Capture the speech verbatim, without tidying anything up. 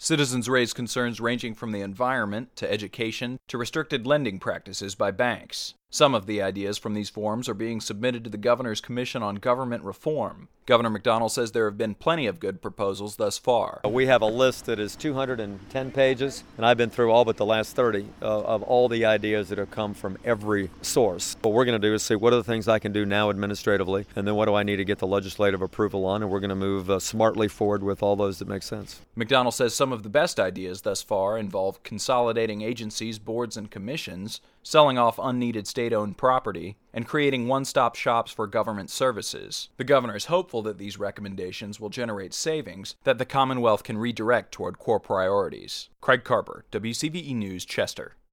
Citizens raised concerns ranging from the environment to education to restricted lending practices by banks. Some of the ideas from these forums are being submitted to the Governor's Commission on Government Reform. Governor McDonnell says there have been plenty of good proposals thus far. We have a list that is two hundred ten pages, and I've been through all but the last thirty uh, of all the ideas that have come from every source. What we're going to do is see what are the things I can do now administratively, and then what do I need to get the legislative approval on, and we're going to move uh, smartly forward with all those that make sense. McDonnell says some of the best ideas thus far involve consolidating agencies, boards, and commissions, selling off unneeded state-owned property, and creating one-stop shops for government services. The governor is hopeful that these recommendations will generate savings that the Commonwealth can redirect toward core priorities. Craig Carper, W C V E News, Chester.